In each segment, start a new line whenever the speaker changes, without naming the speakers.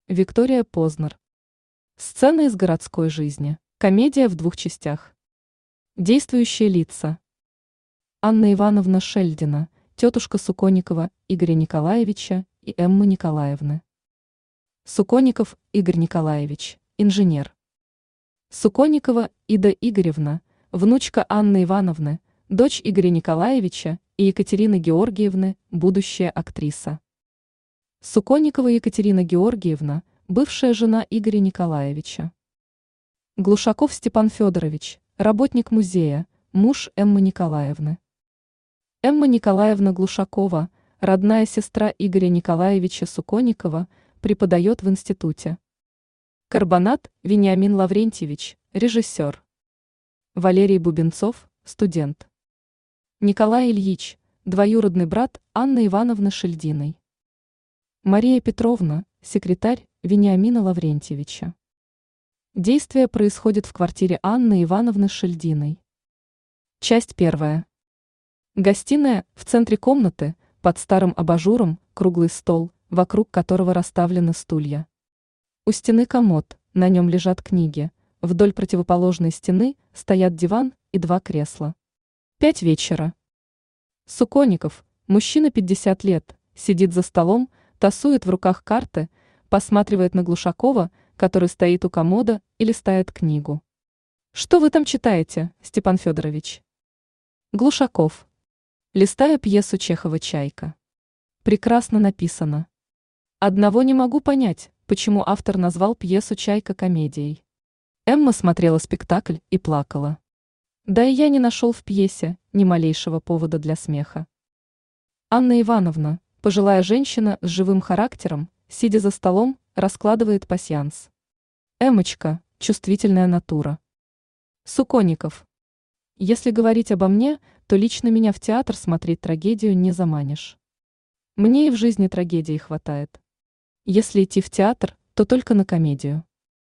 Виктория Познер. Сцена из городской жизни. Комедия в двух частях. Действующие лица. Анна Ивановна Шельдина, тетушка Суконникова Игоря Николаевича и Эммы Николаевны. Суконников Игорь Николаевич, инженер. Суконникова Ида Игоревна, внучка Анны Ивановны, дочь Игоря Николаевича и Екатерины Георгиевны, будущая актриса. Суконникова Екатерина Георгиевна, бывшая жена Игоря Николаевича. Глушаков Степан Федорович, работник музея, муж Эммы Николаевны. Эмма Николаевна Глушакова, родная сестра Игоря Николаевича Суконникова, преподает в институте. Карбонат Вениамин Лаврентьевич, режиссер. Валерий Бубенцов, студент. Николай Ильич, двоюродный брат Анны Ивановны Шельдиной. Мария Петровна, секретарь Вениамина Лаврентьевича. Действие происходит в квартире Анны Ивановны Шельдиной. Часть первая. Гостиная, в центре комнаты, под старым абажуром, круглый стол, вокруг которого расставлены стулья. У стены комод, на нем лежат книги, вдоль противоположной стены стоят диван и два кресла. 5 вечера. Суконников, мужчина 50 лет, сидит за столом, тасует в руках карты, посматривает на Глушакова, который стоит у комода и листает книгу. «Что вы там читаете, Степан Федорович?» Глушаков. Листаю пьесу Чехова «Чайка». Прекрасно написано. Одного не могу понять, почему автор назвал пьесу «Чайка» комедией. Эмма смотрела спектакль и плакала. Да и я не нашел в пьесе ни малейшего повода для смеха. Анна Ивановна, пожилая женщина с живым характером, сидя за столом, раскладывает пасьянс. Эммочка, чувствительная натура. Суконников. Если говорить обо мне, то лично меня в театр смотреть трагедию не заманишь. Мне и в жизни трагедии хватает. Если идти в театр, то только на комедию.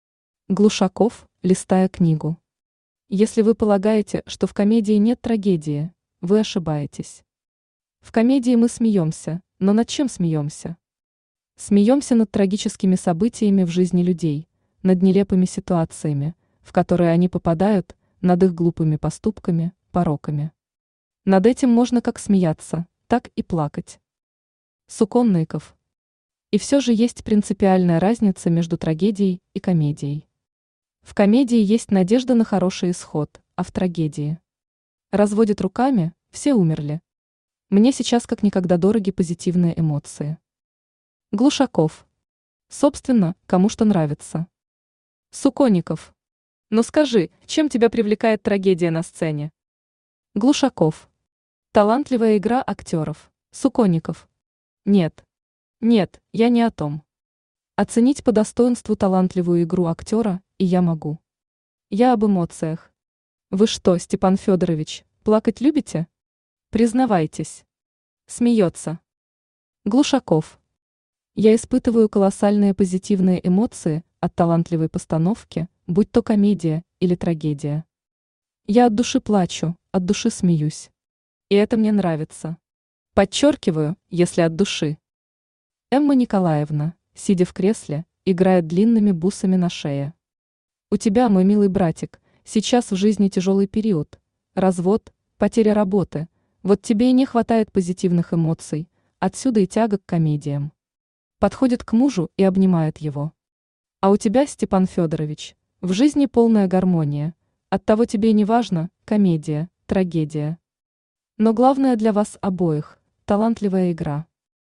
Глушаков, листая книгу. Если вы полагаете, что в комедии нет трагедии, вы ошибаетесь. В комедии мы смеемся, но над чем смеемся? Смеемся над трагическими событиями в жизни людей, над нелепыми ситуациями, в которые они попадают, над их глупыми поступками, пороками. Над этим можно как смеяться, так и плакать. Суконников. И все же есть принципиальная разница между трагедией и комедией. В комедии есть надежда на хороший исход, а в трагедии разводит руками, все умерли. Мне сейчас как никогда дороги позитивные эмоции. Глушаков. Собственно, кому что нравится. Суконников. Ну скажи, чем тебя привлекает трагедия на сцене? Глушаков. Талантливая игра актеров. Суконников. Нет. Нет, я не о том. Оценить по достоинству талантливую игру актера и я могу. Я об эмоциях. Вы что, Степан Федорович, плакать любите? Признавайтесь. Смеется. Глушаков. Я испытываю колоссальные позитивные эмоции от талантливой постановки, будь то комедия или трагедия. Я от души плачу, от души смеюсь. И это мне нравится. Подчеркиваю, если от души. Эмма Николаевна, сидя в кресле, играет длинными бусами на шее. У тебя, мой милый братик, сейчас в жизни тяжелый период. Развод, потеря работы. Вот тебе и не хватает позитивных эмоций, отсюда и тяга к комедиям. Подходит к мужу и обнимает его. А у тебя, Степан Федорович, в жизни полная гармония. Оттого тебе не важно, комедия, трагедия. Но главное для вас обоих – талантливая игра.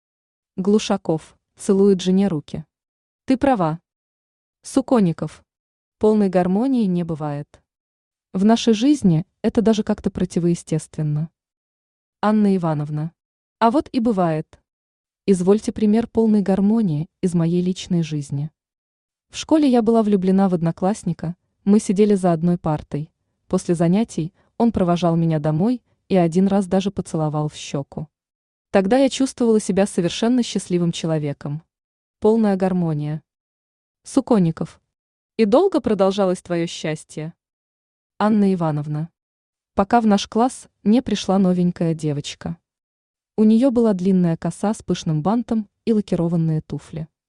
Глушаков целует жене руки. Ты права. Суконников. Полной гармонии не бывает. В нашей жизни это даже как-то противоестественно. Анна Ивановна. А вот и бывает. Извольте пример полной гармонии из моей личной жизни. В школе я была влюблена в одноклассника, мы сидели за одной партой. После занятий он провожал меня домой и один раз даже поцеловал в щеку. Тогда я чувствовала себя совершенно счастливым человеком. Полная гармония. Суконников. И долго продолжалось твое счастье? Анна Ивановна. Пока в наш класс не пришла новенькая девочка. У нее была длинная коса с пышным бантом и лакированные туфли.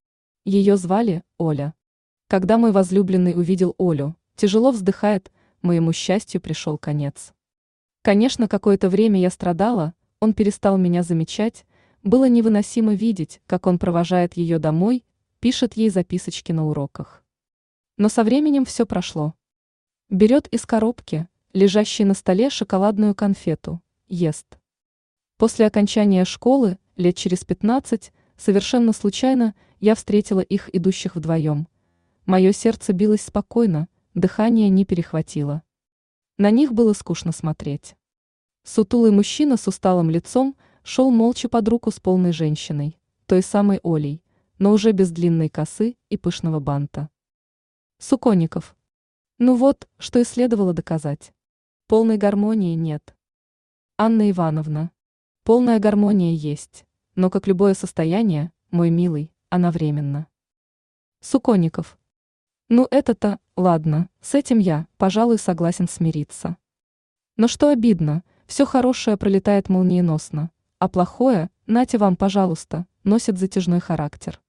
Ее звали Оля. Когда мой возлюбленный увидел Олю, тяжело вздыхает, моему счастью пришел конец. Конечно, какое-то время я страдала, он перестал меня замечать, было невыносимо видеть, как он провожает ее домой, пишет ей записочки на уроках. Но со временем все прошло. Берет из коробки, лежащей на столе, шоколадную конфету, ест. После окончания школы, лет через 15, совершенно случайно, я встретила их идущих вдвоем. Мое сердце билось спокойно, дыхание не перехватило. На них было скучно смотреть. Сутулый мужчина с усталым лицом шел молча под руку с полной женщиной, той самой Олей, но уже без длинной косы и пышного банта. Суконников. Ну вот, что и следовало доказать. Полной гармонии нет. Анна Ивановна. Полная гармония есть, но, как любое состояние, мой милый, она временна. Суконников. Ну это-то, ладно, с этим я, пожалуй, согласен смириться. Но что обидно, все хорошее пролетает молниеносно, а плохое, нате вам, пожалуйста, носит затяжной характер.